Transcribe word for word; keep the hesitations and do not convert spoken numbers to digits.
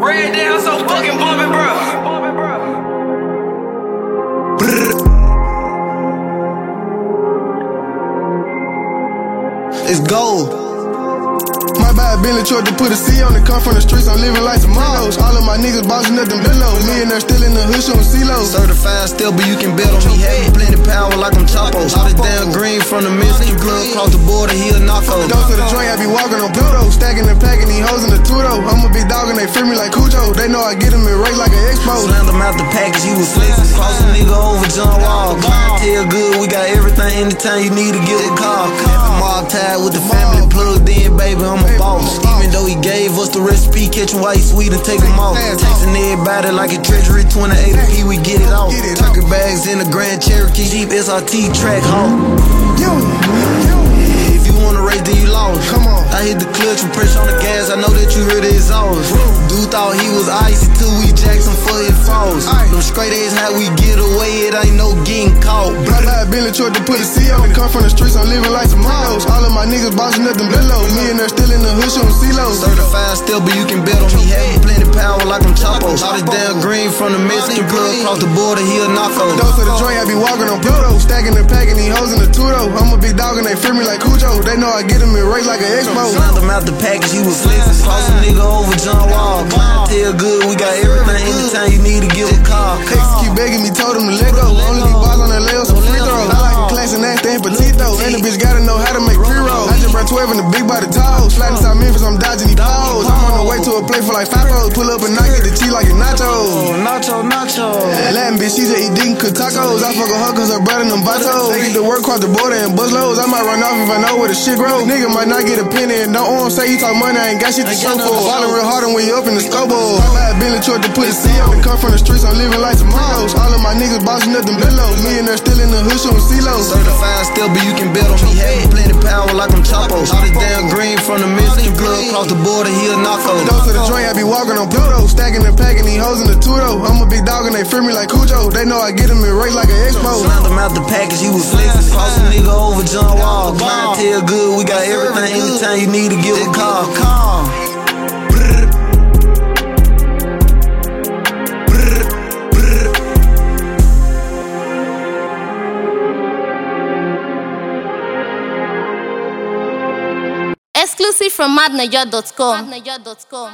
Red down so fucking bumpin', bro. It's gold. My bad Bentley truck to put a C on it. Come from the streets, I'm living like some Milos. All of my niggas bossing up them billows. Millionaire still in the hood showing C-Los. Certified still, but you can bet on me. Having plenty power like I'm Chapo. Shot it down green from the Mexican plug. Cross the border, he a knocko. Dose to the joint, I be walking on Pluto. Stacking and packing these hoes in the Tudo. I'm a big dog and they free me like Cujo. They know I get them in race like an expo. Slammed him out the package, he was flexing. Cross a nigga over John Wall. Clientele good, we got everything. Anytime you need to get a call. Mob tied with the family plugged in, baby, I'm a boss. Even though he gave us the recipe, catch him while he sweet and take him off. Texting everybody like a treasury, twenty-eight P, we get it off. Turkey bags in the Grand Cherokee, Jeep S R T track hawk. If you wanna race, then you lost. Come on. I hit the clutch and press on the gas, I know that you heard the exhaust. Dude thought he was icy till we Jackson for his falls. Them straight A's how we get away, it ain't no getting caught. My bad Bentley truck to put a C on it. Come from the streets, I'm living like some Milos. All of my niggas bossing up them billows. Millionaire still in the hood showing C-Los. Certified still, but you can bet on me. Having plenty power like I'm Chapo. Shot it down green from the Mexican plug. Cross the border, he a knocko. Dose to the joint, I be walking on Pluto. Stacking and packing these hoes in the Tudo. I'm a big dog and they free me like Cujo. They know I get them in race like an expo. Slammed him out the package, he was flexing. Cross a nigga over John Wall. Clientele good, we got everything. Anytime you need to give a call. X keep begging me, told him to let go. Only these balls on that layup, some free throws. I like a class and nasty and petito. And the bitch gotta know how to make pre-rolls. I just brought twelve in the big body toes. Sliding South Memphis, I'm dodging these poles. I'm on the way to a play for like five rolls. Pull up and I get the cheese like a nacho. Nacho, nacho. Latin bitch, she just eat dick and cook tacos. I fuck with her cause her brother them vatos. They get to work across the border and buzz loads. I might run off if I know where the shit grows. Nigga might not get a penny and don't own. Say you talk money, I ain't got shit to show for. Ballin' real hard when you up in the scoreboard. My bad Bentley truck to put a C on it. Come from the streets, I'm living like some Milos. All of my niggas bossing up them billows. Millionaire still in the hood showing C-Los. Certified still, but you can bet on me. Having plenty power like I'm Chapo. Shot it down green from the Mexican plug. Cross the border, he a knocko. Dose to the joint, I be walking on Pluto. Stacking and packing these hoes in the Tudo. I'm a big dog and they free me like Cujo. They know I get them in race like an expo. Slammed him out the package, he was flexing. Cross a nigga over John Wall. Clientele good, we got everything. Anytime you need to give a call. Call. Exclusive from madnaja dot com.